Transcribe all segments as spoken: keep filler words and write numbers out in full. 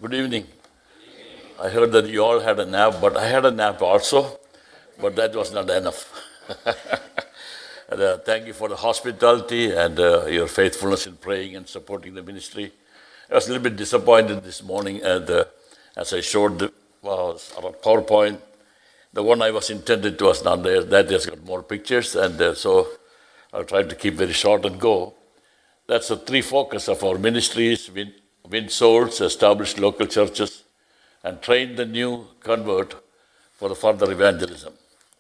Good evening. I heard that you all had a nap, but I had a nap also, but that was not enough. and, uh, thank you for the hospitality and uh, your faithfulness in praying and supporting the ministry. I was a little bit disappointed this morning and, uh, as I showed the uh, PowerPoint. The one I was intended to was not there. That has got more pictures, and uh, so I'll try to keep very short and go. That's the three focus of our ministries: win, win souls, establish local churches, and train the new convert for the further evangelism.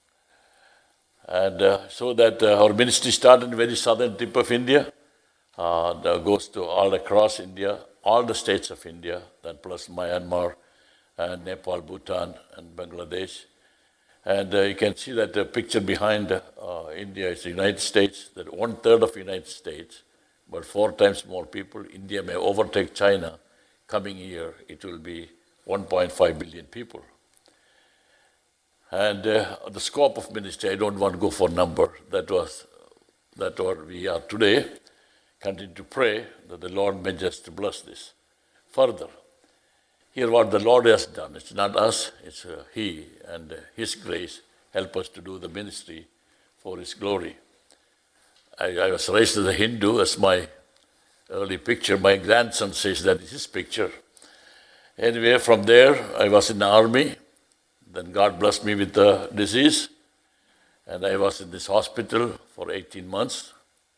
And uh, so that uh, our ministry started in the very southern tip of India, uh, that goes to all across India, all the states of India, then plus Myanmar, and Nepal, Bhutan, and Bangladesh. And uh, you can see that the picture behind uh, India is the United States, that one third of the United States, but four times more people. India may overtake China. Coming year, it will be one point five billion people. And uh, the scope of ministry, I don't want to go for number. That was that what we are today. Continue to pray that the Lord may just bless this further. Here what the Lord has done, it's not us, it's uh, He and uh, His grace help us to do the ministry for His glory. I, I was raised as a Hindu, as my early picture. My grandson says that is his picture. Anyway, from there, I was in the army. Then God blessed me with the disease. And I was in this hospital for eighteen months.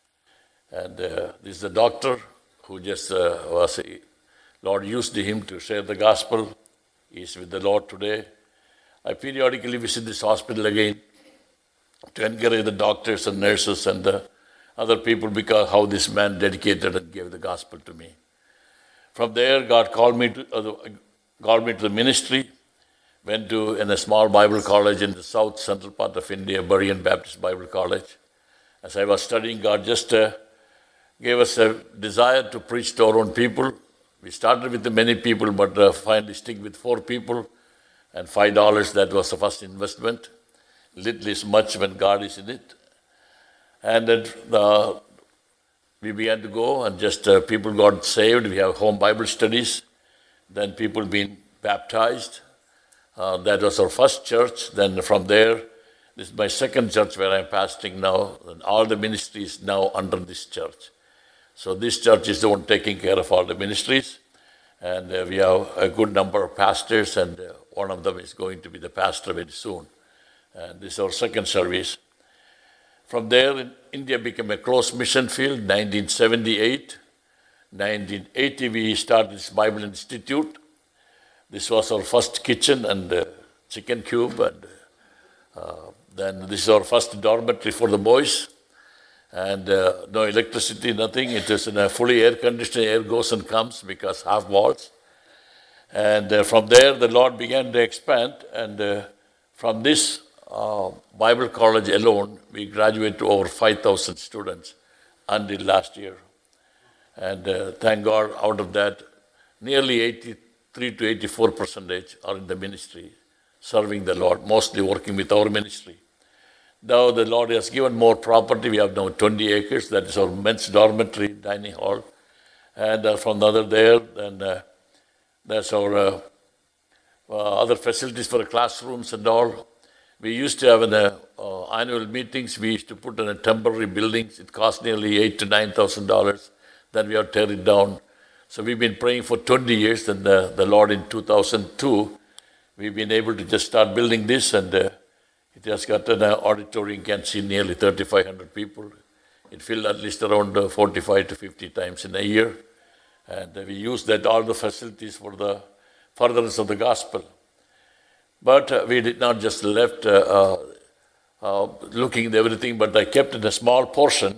And uh, this is the doctor who just uh, was, a, Lord used him to share the gospel. He's with the Lord today. I periodically visit this hospital again to encourage the doctors and nurses and the other people, because how this man dedicated and gave the gospel to me. From there, God called me to uh, called me to the ministry. Went to in a small Bible college in the south central part of India, Berean Baptist Bible College. As I was studying, God just uh, gave us a desire to preach to our own people. We started with many people, but uh, finally stick with four people and five dollars. That was the first investment. Little is much when God is in it. And then uh, we began to go, and just uh, people got saved. We have home Bible studies. Then people being baptized. Uh, that was our first church. Then from there, this is my second church where I'm pastoring now. And all the ministries now under this church. So this church is the one taking care of all the ministries. And uh, we have a good number of pastors, and uh, one of them is going to be the pastor very soon. And this is our second service. From there, India became a closed mission field, nineteen seventy-eight. nineteen eighty, we started this Bible Institute. This was our first kitchen and uh, chicken cube. And uh, then this is our first dormitory for the boys. And uh, no electricity, nothing. It is in a fully air-conditioned, air goes and comes because half walls. And uh, from there, the Lord began to expand. And uh, from this uh, Bible college alone, we graduated to over five thousand students until last year. And uh, thank God, out of that, nearly eighty-three to eighty-four percentage are in the ministry, serving the Lord, mostly working with our ministry. Now the Lord has given more property. We have now twenty acres. That is our men's dormitory, dining hall. And uh, from the other there, then uh, that's our uh, uh, other facilities for the classrooms and all. We used to have in the uh, annual meetings, we used to put in a temporary buildings. It cost nearly eight to nine thousand dollars. Then we have to tear it down. So we've been praying for twenty years. And the, the Lord in two thousand two, we've been able to just start building this, and uh, it has got an uh, auditorium. You can see nearly thirty-five hundred people. It filled at least around uh, forty-five to fifty times in a year. And uh, we use that, all the facilities for the furtherance of the gospel. But uh, we did not just left uh, uh, uh, looking at everything, but I kept in a small portion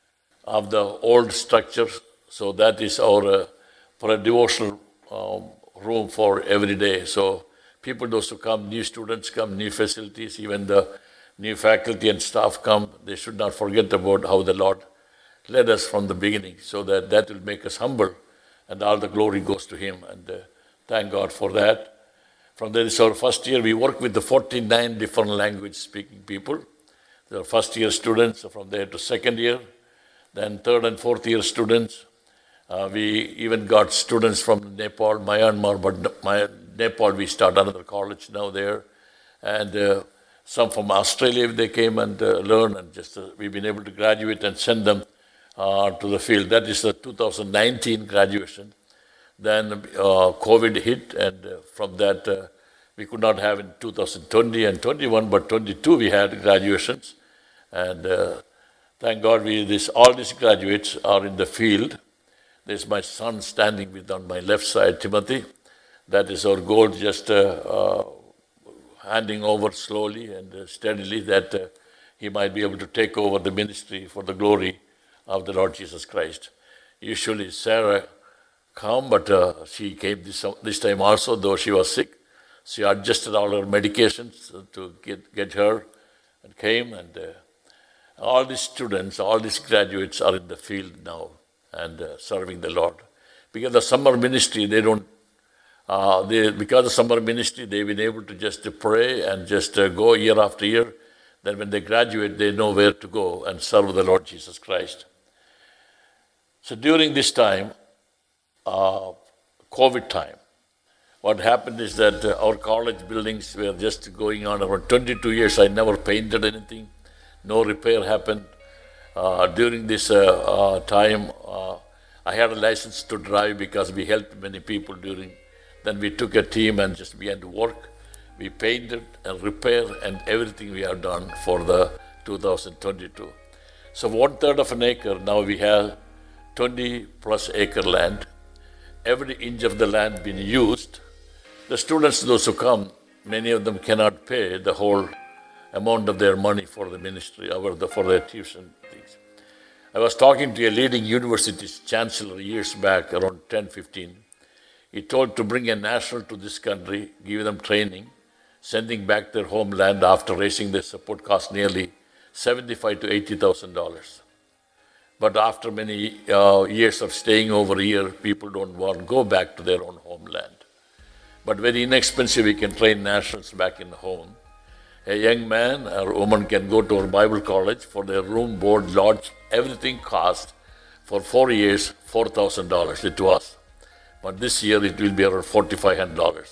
of the old structure. So that is our, uh, for a devotional um, room for every day. So people, those who come, new students come, new facilities, even the new faculty and staff come, they should not forget about how the Lord led us from the beginning, so that that will make us humble, and all the glory goes to Him. And uh, thank God for that. From there is our first year. We work with the forty-nine different language speaking people. The first year students, from there to second year, then third and fourth year students, Uh, we even got students from Nepal, Myanmar, but my, Nepal we start another college now there. And uh, some from Australia, they came and uh, learned, and just uh, we've been able to graduate and send them uh, to the field. That is the two thousand nineteen graduation. Then uh, COVID hit, and uh, from that uh, we could not have in two thousand twenty and twenty-one, but twenty-two we had graduations. And uh, thank God we this all these graduates are in the field. There's my son standing with on my left side, Timothy. That is our goal, just uh, uh, handing over slowly and uh, steadily that uh, he might be able to take over the ministry for the glory of the Lord Jesus Christ. Usually Sarah come, but uh, she came this, this time also, though she was sick. She adjusted all her medications to get, get her and came. And uh, all these students, all these graduates are in the field now and uh, serving the Lord. Because the summer ministry, they don't Uh, they, because of summer ministry, they've been able to just to pray and just uh, go year after year. Then when they graduate, they know where to go and serve the Lord Jesus Christ. So during this time, uh, COVID time, what happened is that uh, our college buildings were just going on around twenty-two years. I never painted anything. No repair happened. Uh, during this uh, uh, time, uh, I had a license to drive because we helped many people during. Then we took a team and just began to work. We painted and repaired and everything we have done for the two thousand twenty-two. So one third of an acre, now we have twenty plus acre land. Every inch of the land being used. The students, those who come, many of them cannot pay the whole amount of their money for the ministry, or the, for their tuition things. I was talking to a leading university's chancellor years back, around ten, fifteen. He told to bring a national to this country, give them training, sending back their homeland after raising their support cost nearly seventy-five to eighty thousand dollars. But after many uh, years of staying over here, people don't want to go back to their own homeland. But very inexpensive, we can train nationals back in home. A young man or woman can go to our Bible college for their room, board, lodge, everything cost for four years, four thousand dollars it was. But this year it will be around four thousand five hundred dollars.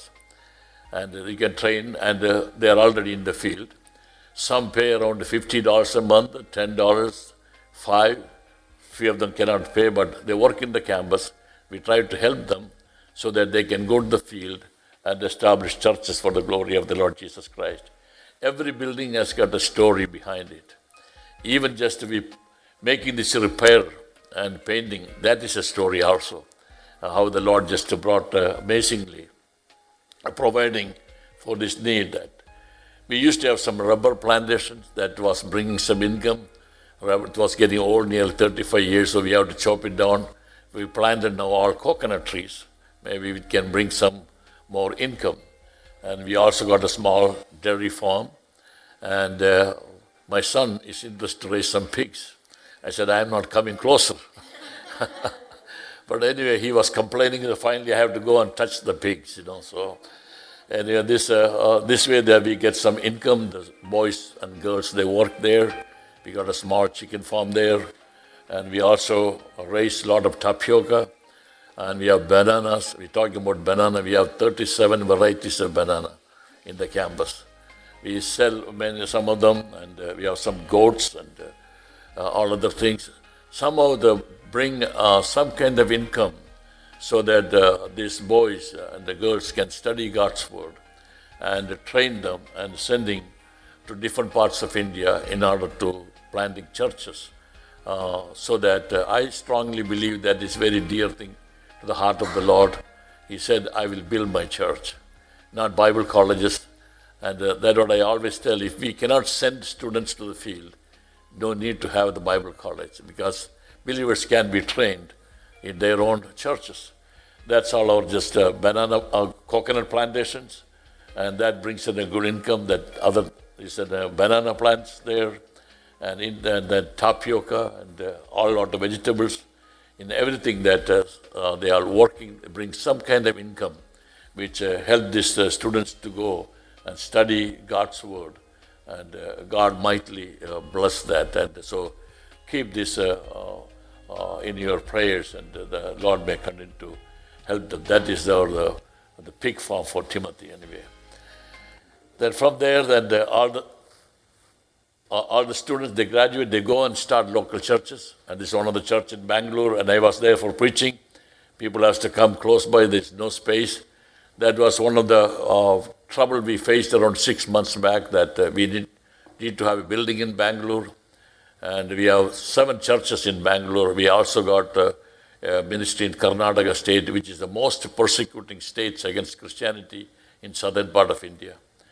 And uh, you can train, and uh, they are already in the field. Some pay around fifty dollars a month, ten dollars, five dollars. Few of them cannot pay, but they work in the campus. We try to help them so that they can go to the field and establish churches for the glory of the Lord Jesus Christ. Every building has got a story behind it. Even just to be making this repair and painting, that is a story also. Uh, how the Lord just brought uh, amazingly, uh, providing for this need. That we used to have some rubber plantations that was bringing some income. It was getting old, nearly thirty-five years, so we have to chop it down. We planted now all coconut trees. Maybe we can bring some more income. And we also got a small dairy farm. And uh, my son is interested to raise some pigs. I said, I am not coming closer. But anyway, he was complaining that finally I have to go and touch the pigs, you know. So anyway, this uh, uh, this way that we get some income. The boys and girls, they work there. We got a small chicken farm there. And we also raise a lot of tapioca. And we have bananas. We're talking about banana. We have thirty-seven varieties of banana in the campus. We sell many, some of them, and uh, we have some goats and uh, uh, all other things. Somehow the bring uh, some kind of income so that uh, these boys and the girls can study God's word and train them and sending to different parts of India in order to planting churches. Uh, so that uh, I strongly believe that is very dear thing to the heart of the Lord. He said, I will build my church, not Bible colleges. And uh, that's what I always tell. If we cannot send students to the field, no need to have the Bible college, because believers can be trained in their own churches. That's all our just uh, banana, uh, coconut plantations, and that brings in a good income. That other is uh, banana plants there, and in the, the tapioca and uh, all lot of vegetables. In everything that uh, uh, they are working, they bring some kind of income, which uh, help these uh, students to go and study God's word, and uh, God mightily uh, bless that. And so keep this. Uh, uh, uh, in your prayers, and uh, the Lord may continue to help them. That is our, the, the pig farm for Timothy anyway. Then from there, then the, all the uh, all the students, they graduate, they go and start local churches. And this is one of the church in Bangalore, and I was there for preaching. People have to come close by, there's no space. That was one of the uh, trouble we faced around six months back, that uh, we did need to have a building in Bangalore. And we have seven churches in Bangalore. We also got uh, a ministry in Karnataka state, which is the most persecuting states against Christianity in southern part of India.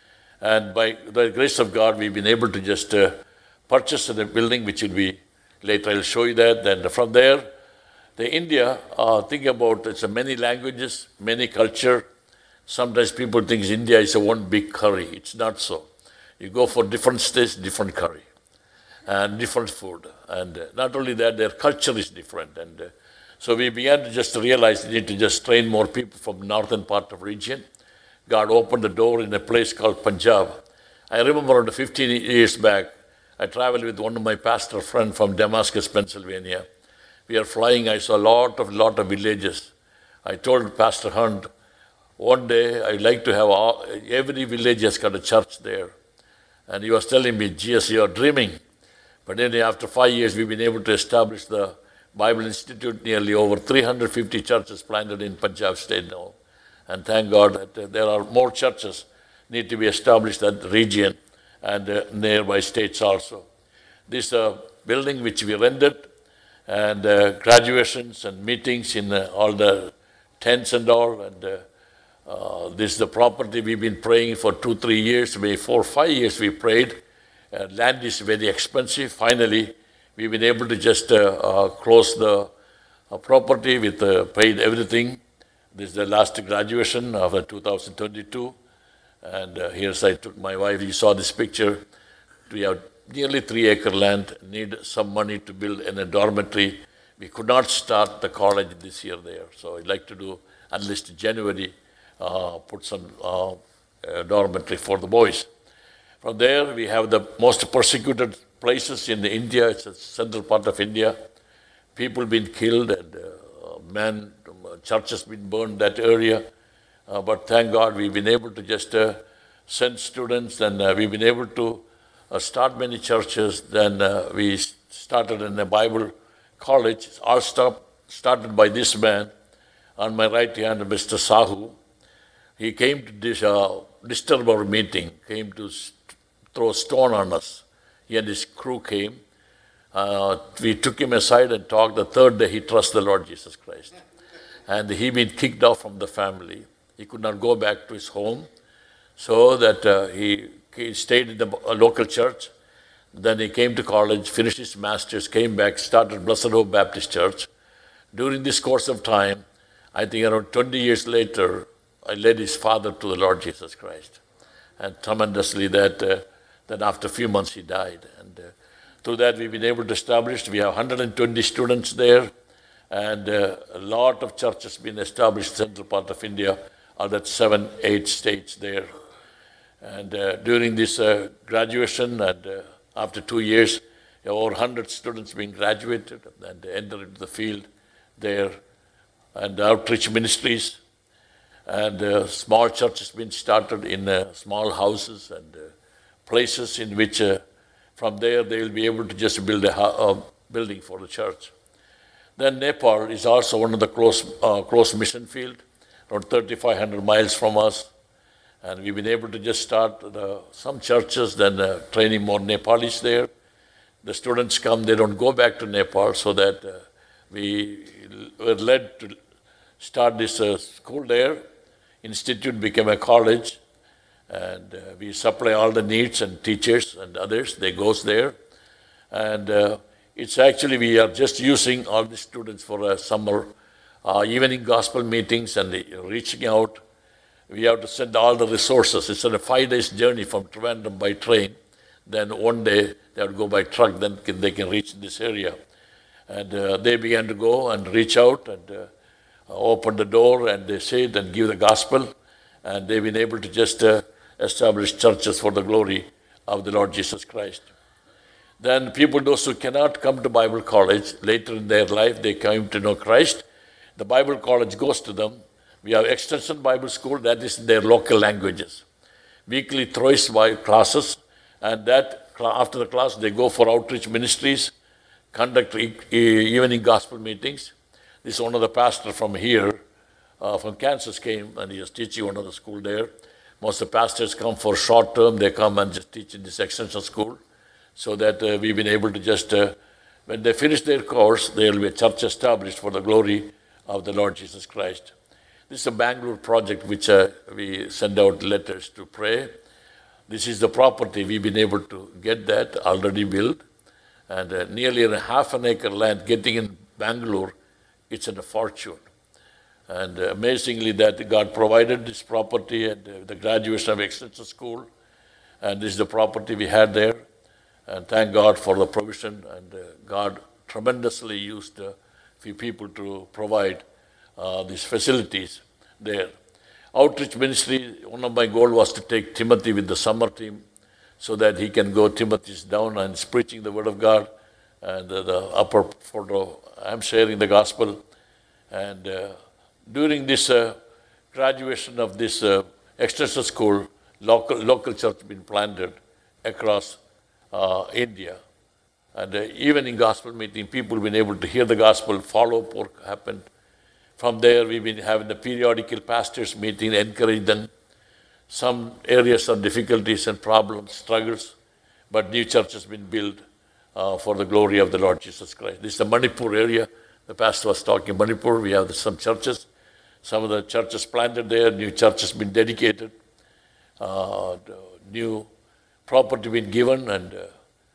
And by the grace of God, we've been able to just uh, purchase a building, which will be, later I'll show you that. Then from there, the India, uh, think about it's a many languages, many culture. Sometimes people think India is a one big curry. It's not so. You go for different states, different curry, and different food. And uh, not only that, their culture is different. And uh, so we began to just realize we need to just train more people from northern part of region. God opened the door in a place called Punjab. I remember around fifteen years back, I traveled with one of my pastor friends from Damascus, Pennsylvania. We are flying, I saw a lot of, lot of villages. I told Pastor Hunt, one day I'd like to have, all, every village has got a church there. And he was telling me, G S, you are dreaming. But then after five years, we've been able to establish the Bible Institute, nearly over three hundred fifty churches planted in Punjab state now. And thank God that there are more churches need to be established in that region and uh, nearby states also. This uh, building which we rented, and uh, graduations and meetings in uh, all the tents and all, and uh, uh, this is the property we've been praying for two, three years, maybe four, five years we prayed. Uh, land is very expensive. Finally, we've been able to just uh, uh, close the uh, property with uh, paid everything. This is the last graduation of uh, two thousand twenty-two. And uh, here's I took my wife. You saw this picture. We have nearly three acre land, need some money to build in a dormitory. We could not start the college this year there. So I'd like to do at least in January, uh, put some uh, uh, dormitory for the boys. From there, we have the most persecuted places in India. It's a central part of India. People been killed, and uh, men, churches been burned that area. Uh, but thank God we've been able to just uh, send students, and uh, we've been able to uh, start many churches. Then uh, we started in a Bible college, all stop, started by this man. On my right hand, Mister Sahu. He came to this, uh, disturb our meeting, came to st- throw stone on us. He and his crew came. Uh, we took him aside and talked. The third day, he trusted the Lord Jesus Christ. And he been kicked off from the family. He could not go back to his home. So that uh, he, he stayed in the uh, local church. Then he came to college, finished his master's, came back, started Blessed Hope Baptist Church. During this course of time, I think around twenty years later, I led his father to the Lord Jesus Christ. And tremendously that, uh, then after a few months he died. And uh, through that we've been able to establish, we have one hundred twenty students there. And uh, a lot of churches been established in central part of India, or that seven, eight states there. And uh, during this uh, graduation, and uh, after two years, over one hundred students being graduated and entered into the field there, and outreach ministries, and uh, small churches being started in uh, small houses and uh, places in which uh, from there they will be able to just build a, a building for the church. Then Nepal is also one of the close, uh, close mission field, around thirty-five hundred miles from us. And we've been able to just start the, some churches, then uh, training more Nepalis there. The students come, they don't go back to Nepal, so that uh, we were led to start this uh, school there. Institute became a college, and uh, we supply all the needs and teachers and others. They goes there. And uh, it's actually, we are just using all the students for a summer uh, evening gospel meetings and reaching out. We have to send all the resources. It's a five days journey from Trivandrum by train. Then one day they have to go by truck, then can, they can reach this area. And uh, they began to go and reach out and uh, open the door, and they say it and give the gospel. And they've been able to just uh, establish churches for the glory of the Lord Jesus Christ. Then people, those who cannot come to Bible college, later in their life, they come to know Christ. The Bible college goes to them. We have Extension Bible School, that is in their local languages. Weekly thrice Bible classes, and that after the class, they go for outreach ministries, conduct e- e- evening gospel meetings. This is one of the pastors from here, uh, from Kansas came, and he was teaching one of the school there. Most of the pastors come for short term. They come and just teach in this extension school, so that uh, we've been able to just, uh, when they finish their course, there will be a church established for the glory of the Lord Jesus Christ. This is a Bangalore project which uh, we send out letters to pray. This is the property. We've been able to get that already built. And uh, nearly a half an acre land getting in Bangalore, it's in a fortune. And uh, amazingly that God provided this property and uh, the graduation of Extension School. And this is the property we had there. And thank God for the provision. And uh, God tremendously used a few people to provide uh, these facilities there. Outreach ministry, one of my goals was to take Timothy with the summer team so that he can go. Timothy's down and is preaching the word of God. And uh, the upper photo, I'm sharing the gospel. And uh, during this uh, graduation of this uh, extension school, local, local church been planted across uh, India. And uh, even in gospel meeting, people have been able to hear the gospel, follow-up work happened. From there, we've been having the periodical pastors meeting, encourage them. Some areas of difficulties and problems, struggles, but new church has been built uh, for the glory of the Lord Jesus Christ. This is the Manipur area. The pastor was talking Manipur. We have some churches. Some of the churches planted there. New church has been dedicated. Uh, new property been given. And uh,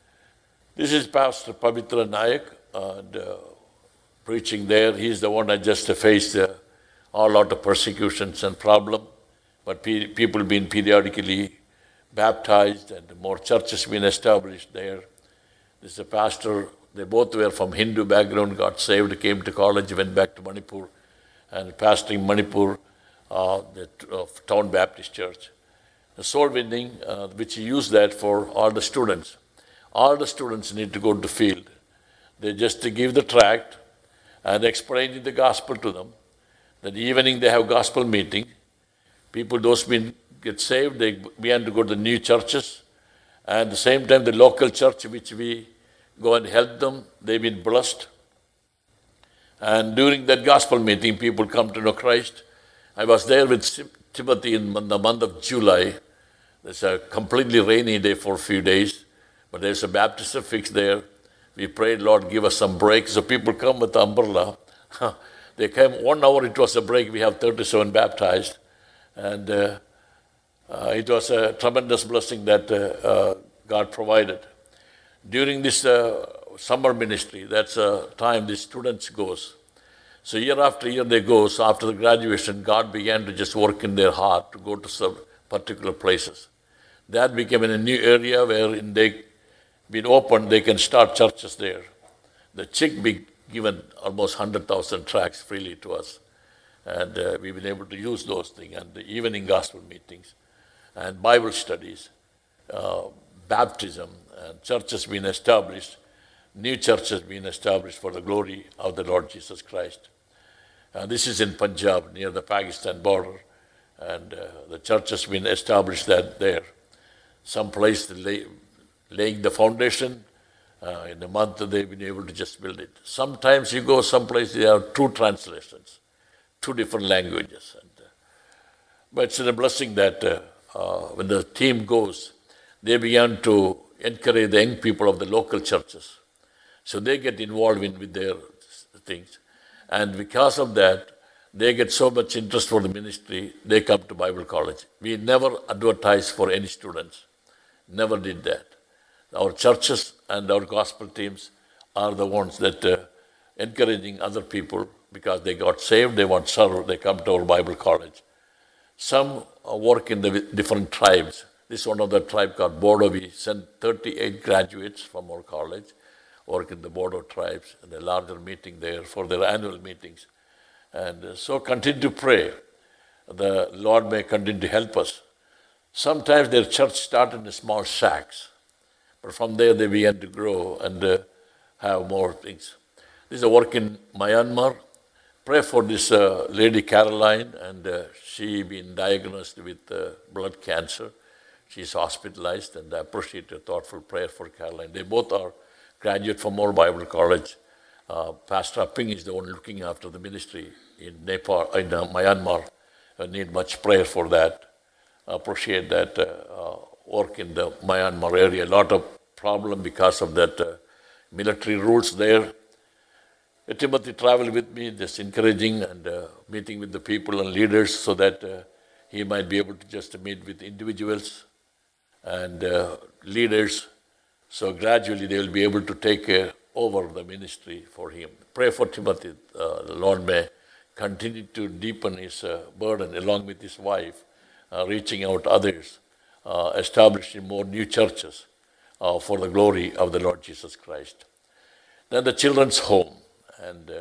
this is Pastor Pavitra Nayak. And, uh, preaching there. He's the one that just faced uh, all lot of persecutions and problem. But pe- people been periodically baptized and more churches been established there. This is a pastor. They both were from Hindu background, got saved, came to college, went back to Manipur, and pastoring Manipur, uh, the uh, Town Baptist Church. The soul winning, uh, which he used that for all the students. All the students need to go to the field. They just to give the tract, and explaining the gospel to them. That evening they have gospel meeting. People, those been get saved, they began to go to the new churches. And at the same time, the local church, which we go and help them, they've been blessed. And during that gospel meeting, people come to know Christ. I was there with Timothy in the month of July. It's a completely rainy day for a few days, but there's a baptism fixed there. We prayed, Lord, give us some break. So people come with the umbrella. They came, one hour it was a break. We have thirty-seven baptized. And uh, uh, it was a tremendous blessing that uh, uh, God provided. During this uh, summer ministry, that's a time the students goes. So year after year they go. So after the graduation, God began to just work in their heart to go to some particular places. That became in a new area where in they been opened, they can start churches there. The chick be given almost one hundred thousand tracts freely to us. And uh, we've been able to use those things. And the evening gospel meetings and Bible studies, uh, baptism, and churches being established, new churches being established for the glory of the Lord Jesus Christ. Uh, this is in Punjab, near the Pakistan border. And uh, the church has been established that there. Some place to lay, laying the foundation. Uh, in a month, they've been able to just build it. Sometimes you go someplace, there are two translations, two different languages. And, uh, but it's a blessing that uh, uh, when the team goes, they began to encourage the young people of the local churches. So they get involved in with their things. And because of that, they get so much interest for the ministry, they come to Bible college. We never advertise for any students. Never did that. Our churches and our gospel teams are the ones that uh, encouraging other people because they got saved, they want to serve, they come to our Bible college. Some uh, work in the different tribes. This is one of the tribe called Bodo. We sent thirty-eight graduates from our college, work in the Bodo tribes, and a larger meeting there for their annual meetings. And uh, so continue to pray. The Lord may continue to help us. Sometimes their church started in small shacks. But from there they began to grow and uh, have more things. This is a work in Myanmar. Pray for this uh, lady Caroline, and uh, she been diagnosed with uh, blood cancer. She's hospitalized, and I appreciate your thoughtful prayer for Caroline. They both are graduate from Moore Bible College. Uh, Pastor Apping is the one looking after the ministry in Nepal, in uh, Myanmar. I need much prayer for that. I appreciate that uh, uh, work in the Myanmar area. A lot of problem because of that uh, military rules there. Uh, Timothy traveled with me, just encouraging and uh, meeting with the people and leaders so that uh, he might be able to just meet with individuals and uh, leaders. So gradually they will be able to take uh, over the ministry for him. Pray for Timothy. Uh, the Lord may continue to deepen his uh, burden along with his wife, uh, reaching out others, uh, establishing more new churches uh, for the glory of the Lord Jesus Christ. Then the children's home. And uh,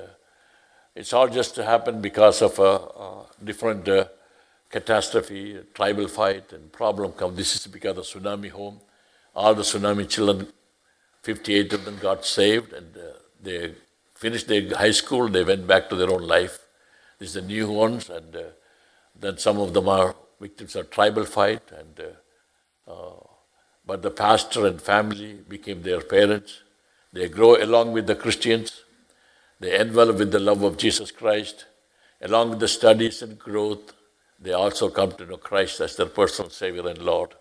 it's all just happened because of a, a different uh, catastrophe, tribal fight and problem come. This is because of the tsunami home. All the tsunami children, fifty-eight of them got saved, and uh, they finished their high school. They went back to their own life. These are the new ones, and uh, then some of them are victims of tribal fight. And uh, uh, but the pastor and family became their parents. They grow along with the Christians. They envelop with the love of Jesus Christ. Along with the studies and growth, they also come to know Christ as their personal Savior and Lord.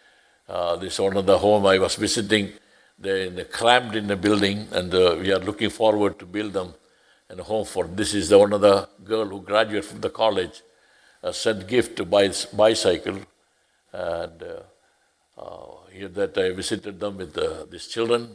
Uh, this is one of the home I was visiting. They're crammed in a building, and uh, we are looking forward to build them a home for. This is the, one of the girl who graduated from the college, uh, sent gift to buy bicycle, and uh, uh, here that I visited them with uh, these children.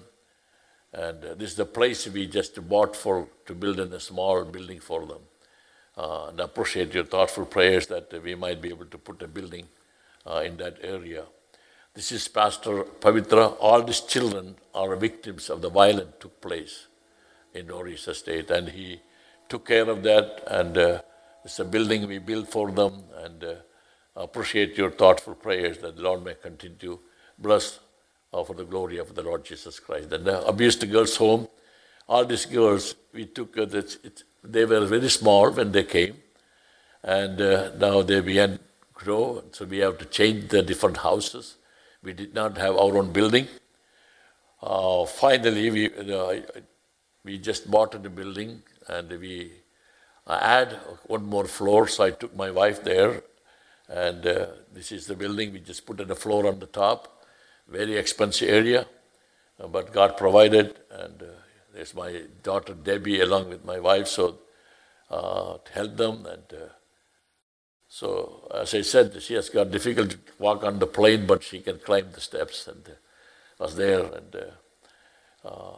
And uh, this is the place we just bought for to build in a small building for them. Uh, and I appreciate your thoughtful prayers that uh, we might be able to put a building uh, in that area. This is Pastor Pavitra. All these children are victims of the violence took place in Orissa State, and he took care of that. And uh, it's a building we built for them. And uh, I appreciate your thoughtful prayers that the Lord may continue to bless Uh, for the glory of the Lord Jesus Christ. And the abused girls' home, all these girls, we took, uh, it's, it's, they were very small when they came, and uh, now they began to grow, so we have to change the different houses. We did not have our own building. Uh, finally, we uh, we just bought a building, and we uh, add one more floor, so I took my wife there, and uh, this is the building. We just put in a floor on the top. Very expensive area, uh, but God provided, and uh, there's my daughter Debbie along with my wife, so uh, to help them. And uh, so, as I said, she has got difficulty to walk on the plane, but she can climb the steps, and uh, was there. And uh, uh,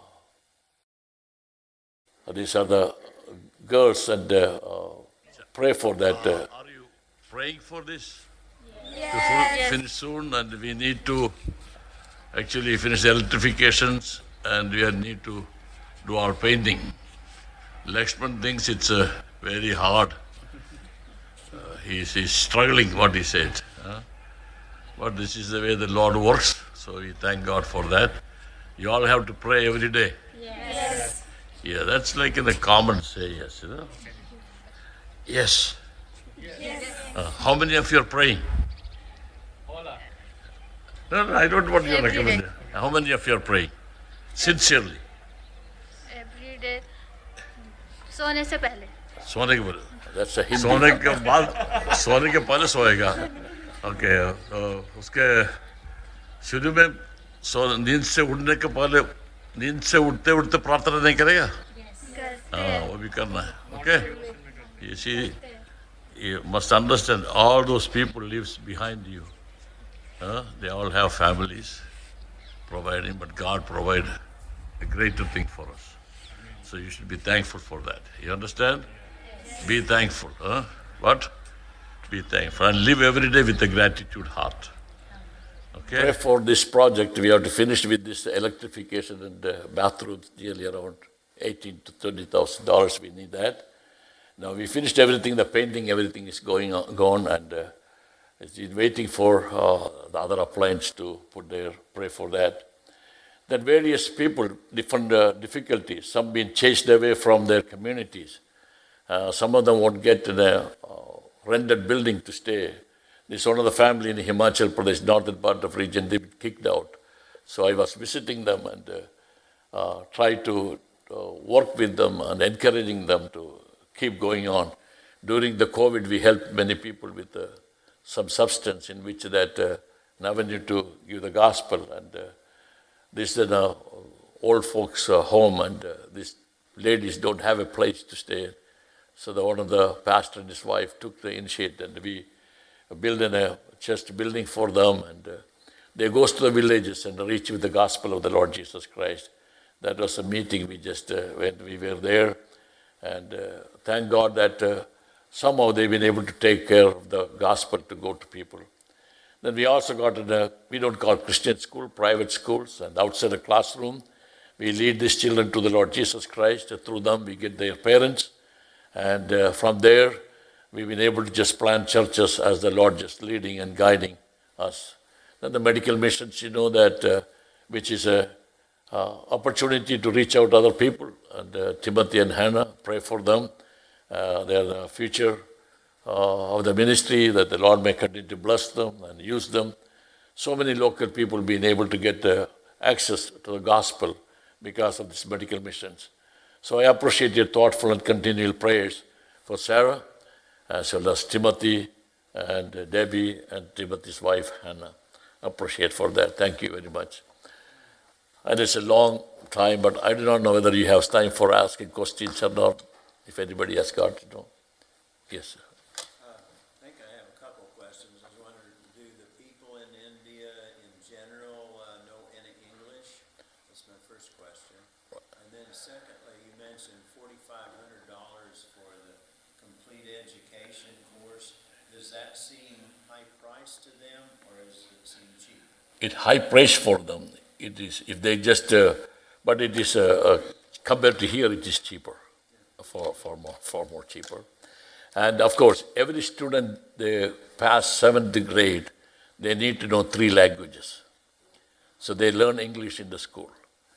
these are the girls, and uh, uh, pray for that. Uh, are you praying for this? Yes. To yes. finish soon, and we need to actually finish the electrifications, and we need to do our painting. Lakshman thinks it's uh, very hard. Uh, he's, he's struggling what he said. Huh? But this is the way the Lord works, so we thank God for that. You all have to pray every day. Yes. Yeah, that's like in the common say yes, you know. Yes. Yes. Uh, how many of you are praying? No, no, I don't want you to recommend it. How many of you are praying? Sincerely. Every day. सोने से पहले. सोने के पहले. That's a Hindi. सोने के बाद, सोने के पहले सोएगा. Okay. तो उसके शुरू में सो नींद से उठने के पहले नींद से उठते उठते प्रार्थना नहीं करेगा? हाँ, वो भी करना है. Okay. You see, you must understand all those people lives behind you. Uh, they all have families providing, but God provided a greater thing for us. So you should be thankful for that. You understand? Yes. Be thankful. Huh? What? Be thankful. And live every day with a gratitude heart. Okay? Pray for this project. We have to finish with this electrification and the bathrooms, nearly around eighteen to thirty thousand dollars. We need that. Now we finished everything, the painting, everything is going on, gone, and uh, it's waiting for uh, the other appliance to put there, pray for that. Then various people, different uh, difficulties, some being chased away from their communities. Uh, some of them won't get in a uh, rented building to stay. This one of the family in Himachal Pradesh, northern part of region, they've been kicked out. So I was visiting them and uh, uh, tried to uh, work with them and encouraging them to keep going on. During the COVID, we helped many people with uh, some substance in which that uh, an avenue to give the gospel. And uh, this is an old folks' uh, home, and uh, these ladies don't have a place to stay. So the, one of the pastor and his wife took the initiative, and we built in a chest building for them, and uh, they goes to the villages and reach with the gospel of the Lord Jesus Christ. That was a meeting we just uh, when we were there, and uh, thank God that uh, somehow they've been able to take care of the gospel to go to people. Then we also got in a, we don't call Christian school, private schools, and outside the classroom, we lead these children to the Lord Jesus Christ. Through them, we get their parents, and uh, from there, we've been able to just plant churches as the Lord just leading and guiding us. Then the medical missions, you know that, uh, which is a uh, opportunity to reach out to other people. And uh, Timothy and Hannah, pray for them. Uh, they are the future uh, of the ministry, that the Lord may continue to bless them and use them. So many local people being able to get uh, access to the gospel because of these medical missions. So I appreciate your thoughtful and continual prayers for Sarah, as well as Timothy and uh, Debbie and Timothy's wife, Hannah. Appreciate for that. Thank you very much. And it's a long time, but I do not know whether you have time for asking questions or not, if anybody has got to know. Yes, sir. Uh, I think I have a couple of questions. I was wondering, do the people in India in general uh, know any English? That's my first question. And then secondly, you mentioned forty-five hundred dollars for the complete education course. Does that seem high price to them, or does it seem cheap? It's high price for them. It is, if they just, uh, but it is, uh, uh, compared to here, it is cheaper, far, far more, far more cheaper. And of course, every student, they pass seventh grade, they need to know three languages. So they learn English in the school.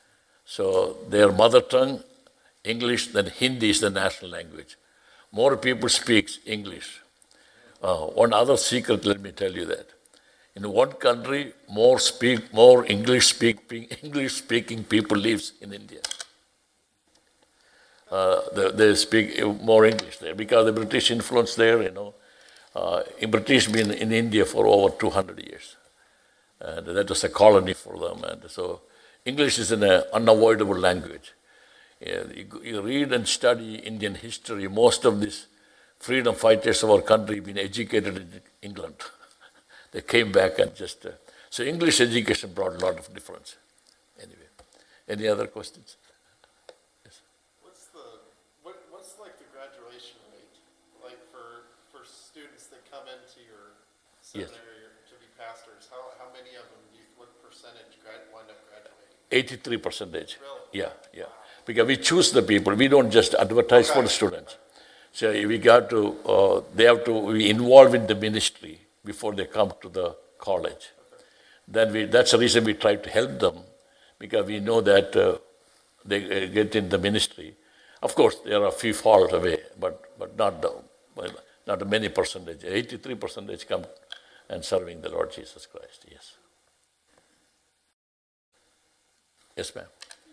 So their mother tongue, English, then Hindi is the national language. More people speak English. Uh, one other secret, let me tell you that. In one country, more speak, more English speaking English speaking people lives in India. Uh, they, they speak more English there because the British influence there. You know, uh, in British been in India for over two hundred years, and that was a colony for them. And so, English is an uh, unavoidable language. Yeah, you, you read and study Indian history. Most of these freedom fighters of our country have been educated in England. They came back and just, uh, so English education brought a lot of difference. Anyway, any other questions? Yes. What's the, what, what's like the graduation rate, like for, for students that come into your seminary yes. to be pastors? How, how many of them, do you, what percentage grad, wind up graduating? eighty-three percentage. Really? Yeah, yeah. Wow. Because we choose the people. We don't just advertise okay. for the students. So we got to, uh, they have to be involved in the ministry before they come to the college. Okay. Then we, that's the reason we try to help them, because we know that uh, they uh, get in the ministry. Of course, there are a few fall away, but, but not, the, well, not a many percentage. eighty-three percentage come and serving the Lord Jesus Christ, yes. Yes, ma'am.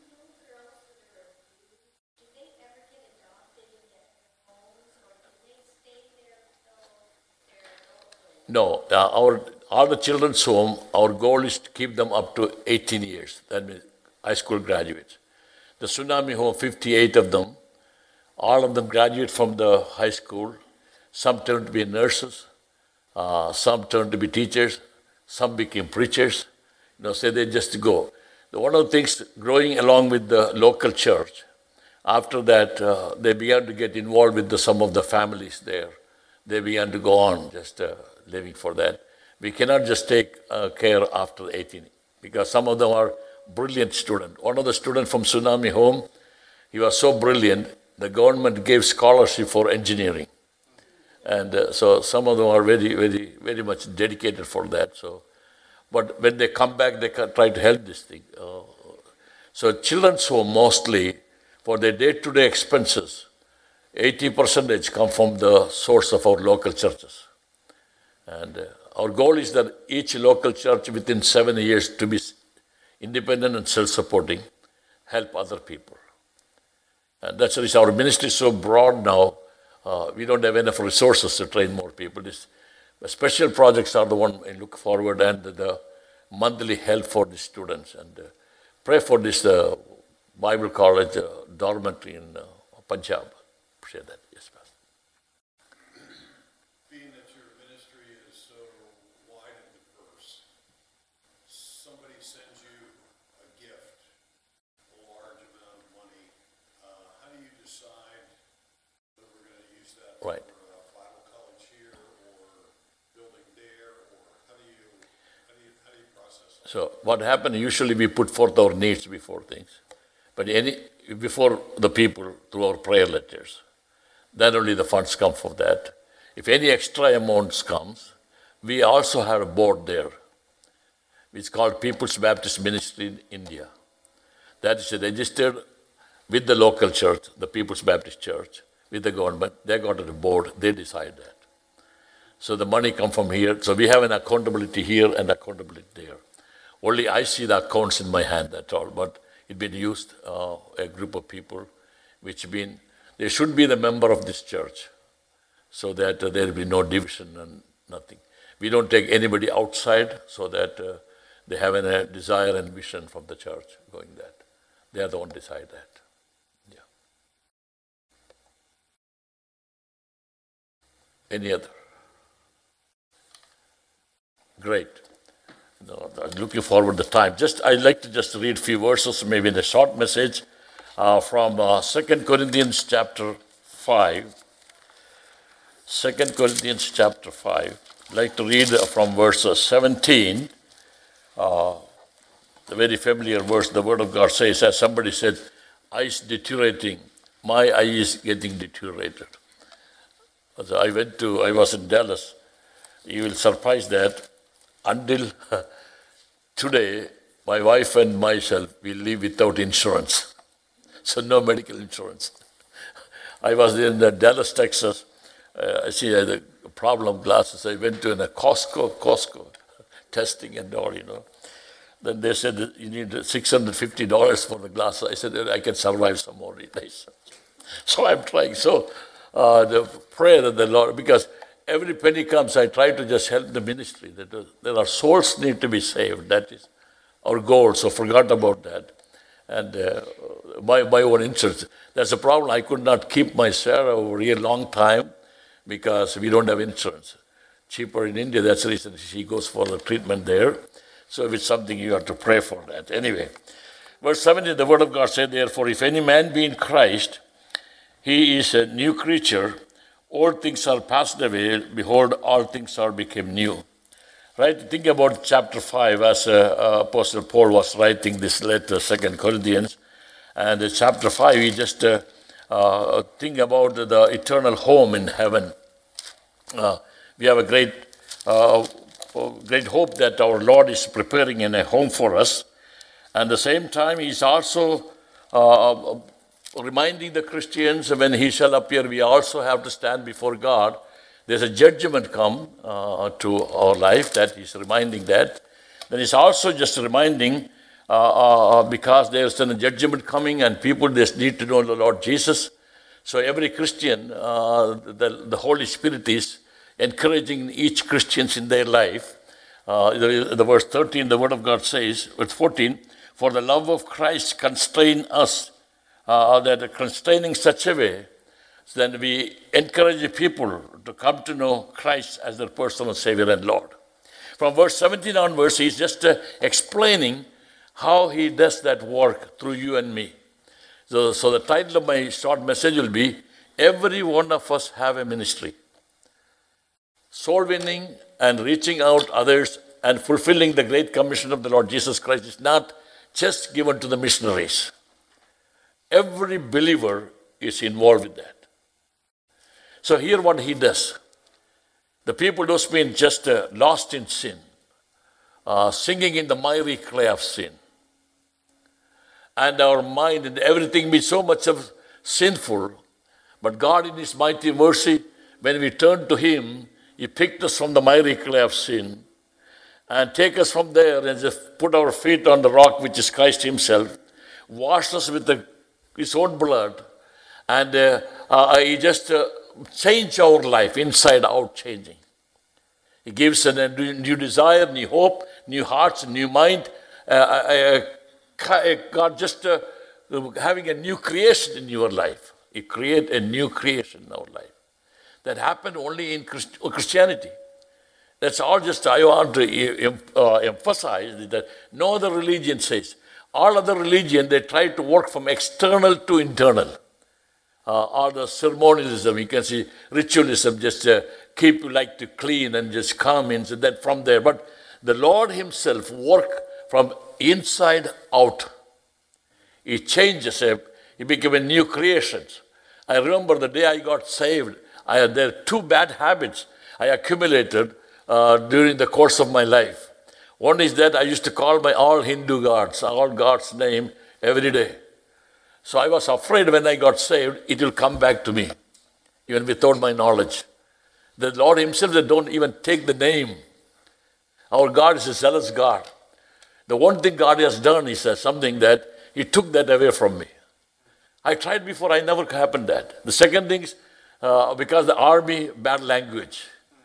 No, uh, our all the children's home, our goal is to keep them up to eighteen years. That means high school graduates. The Tsunami home, fifty-eight of them, all of them graduate from the high school. Some turned to be nurses, uh, some turned to be teachers, some became preachers. You know, so they just go. One of the things, growing along with the local church, after that, uh, they began to get involved with the, some of the families there. They began to go on just uh, living for that. We cannot just take uh, care after eighteen, because some of them are brilliant students. One of the students from Tsunami home, he was so brilliant, the government gave scholarship for engineering. And uh, so some of them are very, very, very much dedicated for that. So, but when they come back, they can try to help this thing. Uh, So children who mostly, for their day-to-day expenses, eighty percent come from the source of our local churches. And uh, our goal is that each local church within seven years to be independent and self-supporting, help other people. And that's the reason our ministry is so broad now. Uh, we don't have enough resources to train more people. This, the special projects are the one I look forward, and the monthly help for the students. And uh, pray for this uh, Bible college uh, dormitory in uh, Punjab. Share that. Yes, Pastor. Being that your ministry is so wide and diverse, somebody sends you a gift, a large amount of money. Uh, how do you decide that we're going to use that Right. for a Bible college here or building there, or how do you how do you how do you process that? So what happened, usually we put forth our needs before things. But any before the people through our prayer letters. Then only the funds come for that. If any extra amounts comes, we also have a board there. It's called People's Baptist Ministry in India. That is registered with the local church, the People's Baptist Church, with the government. They got a board, they decide that. So the money come from here. So we have an accountability here and accountability there. Only I see the accounts in my hand, that's all. But it been used, uh, a group of people, which been, they should be the member of this church, so that uh, there will be no division and nothing. We don't take anybody outside, so that uh, they have a desire and vision from the church going that. They are the one decide that. Yeah. Any other? Great. No, I'm looking forward to the time. Just I'd like to just read a few verses, maybe in a short message, uh, from uh, Second Corinthians chapter five. Second Corinthians chapter five. I'd like to read from verse seventeen. Uh, the very familiar verse, the Word of God says, as somebody said, eyes deteriorating. My eye is getting deteriorated. So I went to, I was in Dallas. You will surprise that until today, my wife and myself, we live without insurance. So no medical insurance. I was in Dallas, Texas. Uh, I see I had a problem of glasses. I went to a Costco, Costco, testing and all, you know. Then they said that you need six hundred fifty dollars for the glasses. I said, I can survive some more days. So I'm trying. So uh, the prayer that the Lord, because every penny comes, I try to just help the ministry. That there are souls need to be saved. That is our goal. So forgot about that. And uh, my, my own insurance. That's a problem. I could not keep my Sarah over here a long time because we don't have insurance. Cheaper in India. That's the reason she goes for the treatment there. So if it's something, you have to pray for that. Anyway, verse seventy, the Word of God said, therefore, if any man be in Christ, he is a new creature. All things are passed away. Behold, all things are become new. Right? Think about chapter five as uh, uh, Apostle Paul was writing this letter, Second Corinthians. And in chapter five, he just uh, uh, think about the eternal home in heaven. Uh, we have a great, uh, great hope that our Lord is preparing in a home for us. And at the same time, he's also uh, reminding the Christians when he shall appear, we also have to stand before God. There's a judgment come uh, to our life that he's reminding that. Then he's also just reminding uh, uh, because there's a judgment coming and people just need to know the Lord Jesus. So every Christian, uh, the, the Holy Spirit is encouraging each Christian in their life. Uh, the, the verse thirteen, the Word of God says, verse fourteen, for the love of Christ constrain us, uh, that constraining such a way, so then we encourage people to come to know Christ as their personal Savior and Lord. From verse seventeen onwards, he's just uh, explaining how he does that work through you and me. So, so the title of my short message will be, every one of us have a ministry. Soul winning and reaching out others and fulfilling the great commission of the Lord Jesus Christ is not just given to the missionaries. Every believer is involved with that. So here what he does. The people who's been just uh, lost in sin, uh, singing in the miry clay of sin. and our mind and everything be so much of sinful. But God in His mighty mercy, when we turn to Him, He picked us from the miry clay of sin and take us from there and just put our feet on the rock, which is Christ Himself, washed us with the, His own blood, and uh, uh, He just uh, changed our life, inside out changing. He gives a new desire, new hope, new hearts, new mind. Uh, uh, uh, God just uh, having a new creation in your life. He create a new creation in our life. That happened only in Christ- Christianity. That's all just I want to uh, emphasize that no other religion says. All other religion, they try to work from external to internal. Uh, all the ceremonialism, you can see ritualism, just uh, keep you like to clean and just come in, so that from there. But the Lord Himself work from inside out. He changes, uh, He became a new creation. I remember the day I got saved, I had there two bad habits I accumulated uh, during the course of my life. One is that I used to call my all Hindu gods, all gods' name every day. So I was afraid when I got saved, it will come back to me, even without my knowledge. The Lord Himself, they don't even take the name. Our God is a zealous God. The one thing God has done is uh, something that He took that away from me. I tried before, I never happened that. The second thing is, uh, because the army, bad language.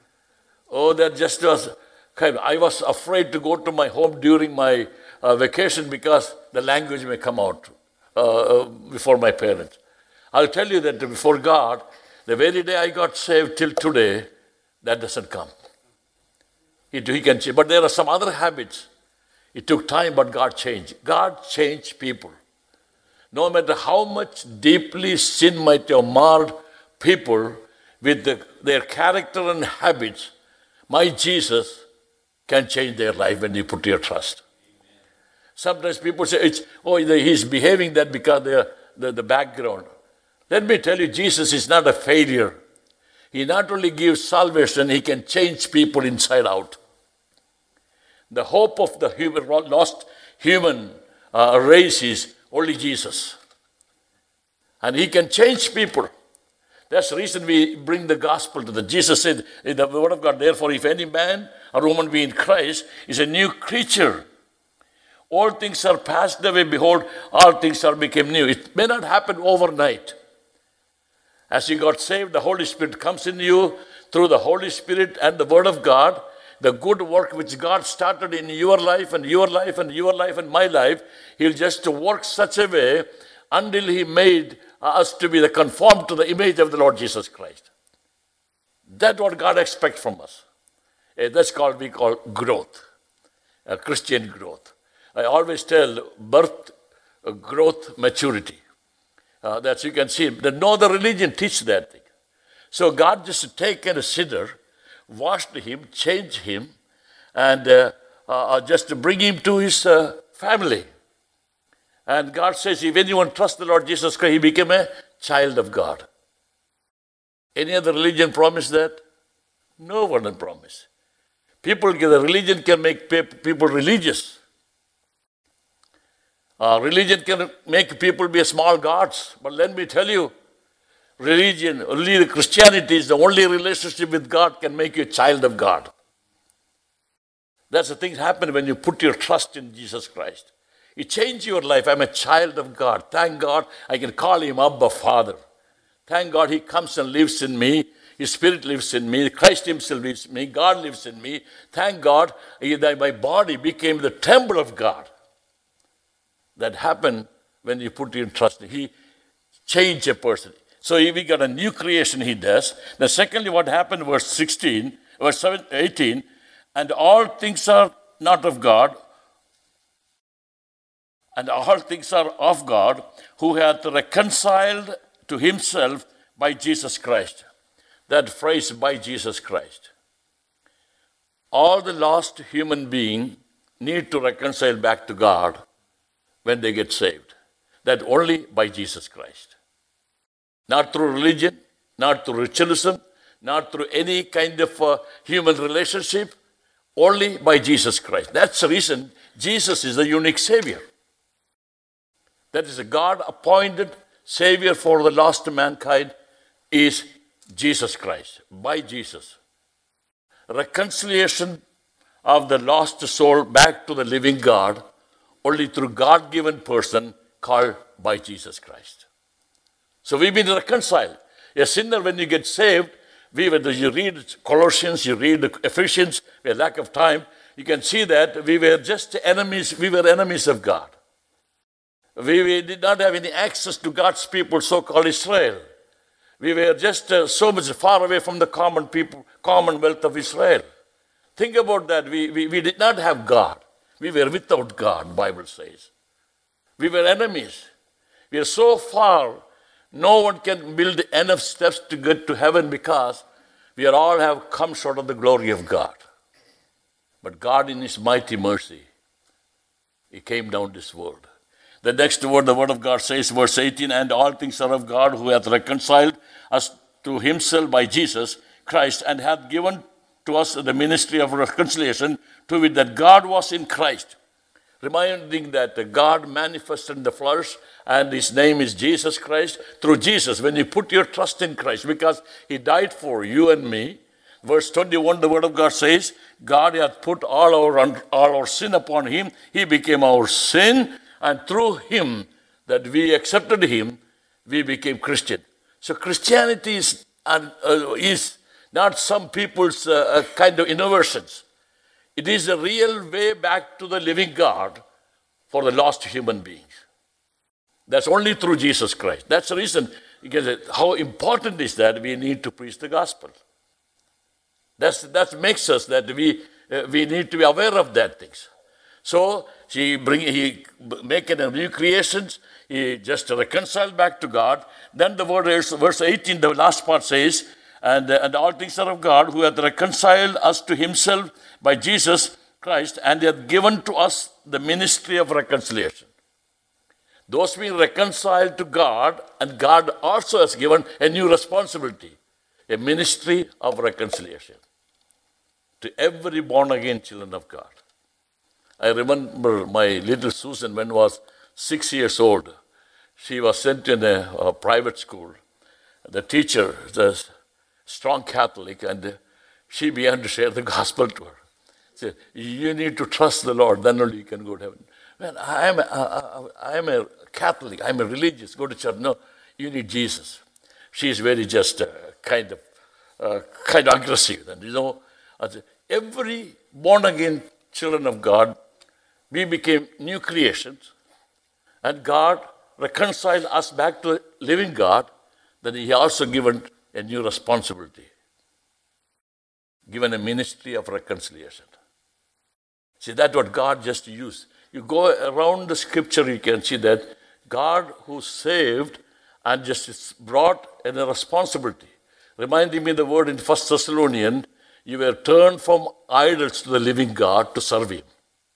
Oh, that just was, I was afraid to go to my home during my uh, vacation because the language may come out uh, before my parents. I'll tell you that before God, the very day I got saved till today, that doesn't come. He, he can change. But there are some other habits. It took time, but God changed. God changed people. No matter how much deeply sin might have marred people with the, their character and habits, my Jesus can change their life when you put your trust. Sometimes people say, it's, oh, he's behaving that because the, the, the background. Let me tell you, Jesus is not a failure. He not only gives salvation, He can change people inside out. The hope of the human, lost human uh, race is only Jesus. And He can change people. That's the reason we bring the gospel to the Jesus said in the word of God, therefore, if any man or woman be in Christ, is a new creature. All things are passed away, behold, all things are become new. It may not happen overnight. As you got saved, the Holy Spirit comes in you through the Holy Spirit and the Word of God. The good work which God started in your life and your life and your life and my life, He'll just work such a way until He made us to be the conformed to the image of the Lord Jesus Christ. That's what God expects from us. That's called, we call growth, uh, Christian growth. I always tell birth, uh, growth, maturity. Uh, that you can see that no other religion teaches that thing. So God just take a sinner, washed him, changed him, and uh, uh, just to bring him to His uh, family. And God says, if anyone trusts the Lord Jesus Christ, he became a child of God. Any other religion promise that? No one will promise. People, the religion can make people religious. Uh, religion can make people be small gods. But let me tell you, religion, only the Christianity is the only relationship with God can make you a child of God. That's the thing that happens when you put your trust in Jesus Christ. It changes your life. I'm a child of God. Thank God I can call Him Abba, Father. Thank God He comes and lives in me. His Spirit lives in me. Christ Himself lives in me. God lives in me. Thank God that my body became the temple of God. That happened when you put your trust in Him. He changed a person. So we got a new creation He does. Now secondly, what happened, verse sixteen, verse eighteen, and all things are not of God, and all things are of God, who hath reconciled to Himself by Jesus Christ. That phrase, by Jesus Christ. All the lost human beings need to reconcile back to God when they get saved. That only by Jesus Christ. Not through religion, not through ritualism, not through any kind of uh, human relationship, only by Jesus Christ. That's the reason Jesus is the unique Savior. That is, a God-appointed Savior for the lost mankind is Jesus Christ, by Jesus. Reconciliation of the lost soul back to the living God only through God-given person called by Jesus Christ. So we've been reconciled. A sinner, when you get saved, we, when you read Colossians, you read Ephesians, we have lack of time, you can see that we were just enemies, we were enemies of God. We, we did not have any access to God's people, so-called Israel. We were just uh, so much far away from the common people, commonwealth of Israel. Think about that. We, we, we did not have God. We were without God, the Bible says. We were enemies. We are so far, no one can build enough steps to get to heaven because we are all have come short of the glory of God. But God in His mighty mercy, He came down this world. The next word, the word of God says, verse eighteen, and all things are of God who hath reconciled us to Himself by Jesus Christ and hath given to us the ministry of reconciliation, to wit that God was in Christ. Reminding that God manifested in the flesh and His name is Jesus Christ. Through Jesus, when you put your trust in Christ, because He died for you and me. Verse twenty-one, the word of God says, God hath put all our, all our sin upon Him. He became our sin. And through Him, that we accepted Him, we became Christian. So Christianity is, uh, is not some people's uh, kind of innovations. It is a real way back to the living God for the lost human beings. That's only through Jesus Christ. That's the reason, because how important is that we need to preach the gospel. That's, that makes us that we, uh, we need to be aware of that things. So he bring he make a new creations. He just reconciled back to God. Then the word is verse eighteen. The last part says, and and all things are of God who hath reconciled us to Himself by Jesus Christ, and hath given to us the ministry of reconciliation. Those being reconciled to God, and God also has given a new responsibility, a ministry of reconciliation to every born again children of God. I remember my little Susan, when was six years old, she was sent in a, a private school. The teacher, the strong Catholic, and she began to share the gospel to her. She said, you need to trust the Lord, then only you can go to heaven. Man, I am a, I am a Catholic, I am a religious, go to church. No, you need Jesus. She is very just uh, kind of uh, kind of aggressive. And you know, every born again children of God, we became new creations, and God reconciled us back to the living God. Then He also given a new responsibility, given a ministry of reconciliation. See, that's what God just used. You go around the scripture, you can see that God who saved and just brought in a responsibility. Reminding me the word in First Thessalonians, you were turned from idols to the living God to serve Him.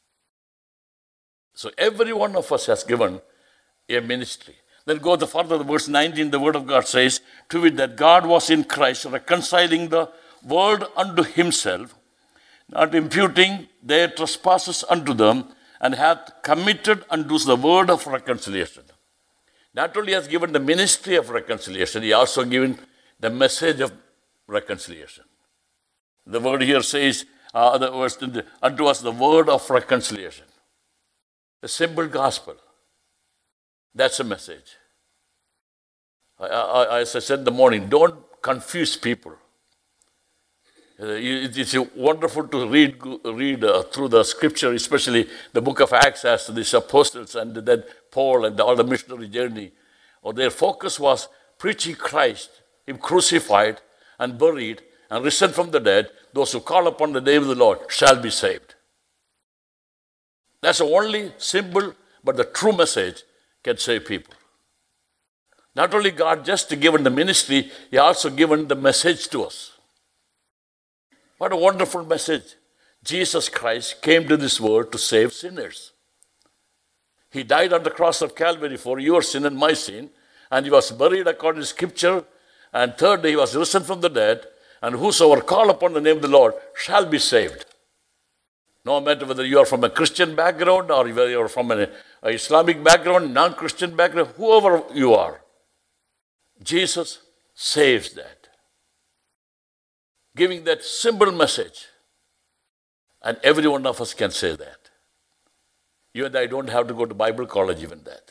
So every one of us has given a ministry. Then go the further, the verse nineteen, the word of God says, to wit that God was in Christ, reconciling the world unto Himself, not imputing their trespasses unto them, and hath committed unto us the word of reconciliation. Not only has given the ministry of reconciliation, He also given the message of reconciliation. The word here says, uh, the verse, unto us the word of reconciliation. The simple gospel. That's a message. I, I, as I said in the morning, don't confuse people. Uh, it, it's wonderful to read read uh, through the scripture, especially the book of Acts as these apostles and then Paul and all the missionary journey. Or their focus was preaching Christ, Him crucified and buried and risen from the dead. Those who call upon the name of the Lord shall be saved. That's the only simple but the true message can save people. Not only God just given the ministry, He also given the message to us. What a wonderful message. Jesus Christ came to this world to save sinners. He died on the cross of Calvary for your sin and my sin, and He was buried according to Scripture, and third day He was risen from the dead, and whosoever call upon the name of the Lord shall be saved. No matter whether you are from a Christian background or whether you are from an a Islamic background, non-Christian background, whoever you are, Jesus saves that. Giving that simple message. And every one of us can say that. You and I don't have to go to Bible college even that.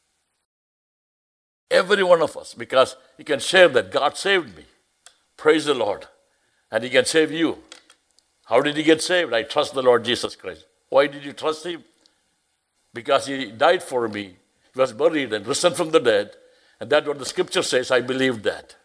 Every one of us, because you can share that God saved me. Praise the Lord. And He can save you. How did he get saved? I trust the Lord Jesus Christ. Why did you trust Him? Because He died for me. He was buried and risen from the dead. And that's what the scripture says. I believe that.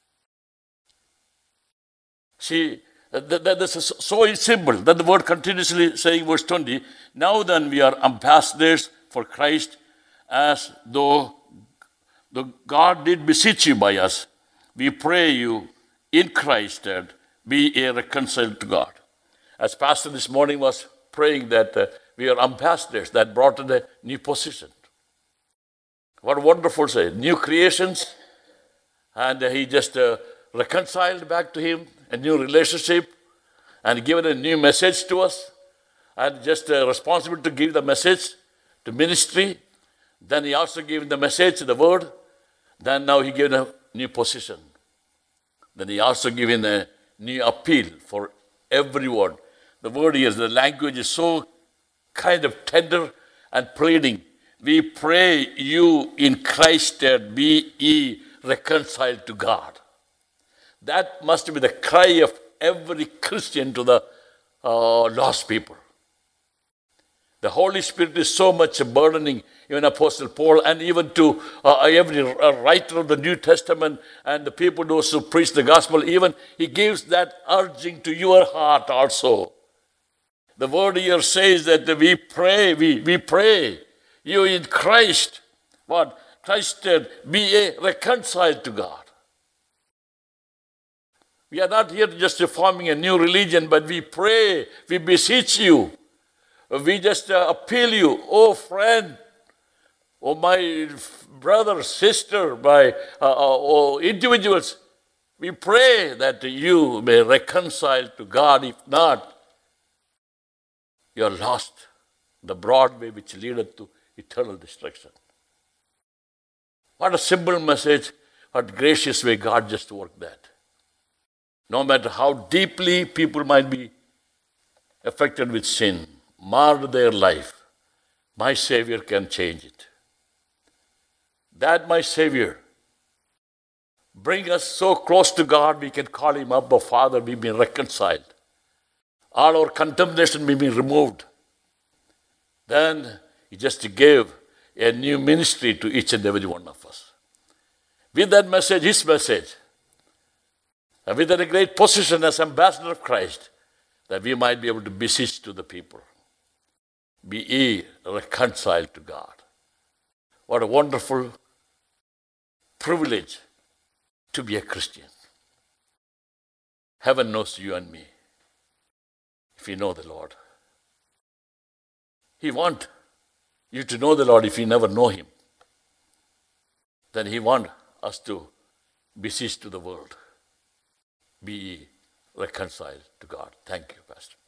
See, that, that, this is so simple that the word continuously saying, verse twenty, now then we are ambassadors for Christ, as though the God did beseech you by us. We pray you in Christ that be a reconciled to God. As Pastor this morning was praying that uh, we are ambassadors, that brought in a new position. What a wonderful say. New creations. And uh, he just uh, reconciled back to Him, a new relationship, and given a new message to us. And just uh, responsible to give the message to ministry. Then He also gave the message, the word. Then now He gave a new position. Then He also given a new appeal for everyone. The word here, the language is so kind of tender and pleading. We pray you in Christ that be ye reconciled to God. That must be the cry of every Christian to the uh, lost people. The Holy Spirit is so much burdening, even Apostle Paul, and even to uh, every uh, writer of the New Testament and the people those who preach the gospel, even he gives that urging to your heart also. The word here says that we pray, we, we pray you in Christ. What? Christ said, be a reconciled to God. We are not here just forming a new religion, but we pray, we beseech you. We just uh, appeal you, oh friend, oh my brother, sister, my uh, uh, oh individuals. We pray that you may reconcile to God. If not, you are lost. The broad way which leadeth to eternal destruction. What a simple message, what gracious way God just worked that. No matter how deeply people might be affected with sin, marred their life, my Savior can change it. That my Savior bring us so close to God, we can call Him Abba Father, we've been reconciled. All our condemnation may be removed. Then He just gave a new ministry to each and every one of us. With that message, His message, and with a great position as ambassador of Christ, that we might be able to beseech to the people. Be ye reconciled to God. What a wonderful privilege to be a Christian. Heaven knows you and me if we know the Lord. He wants you to know the Lord if you never know Him. Then He wants us to beseech to the world. Be ye reconciled to God. Thank you, Pastor.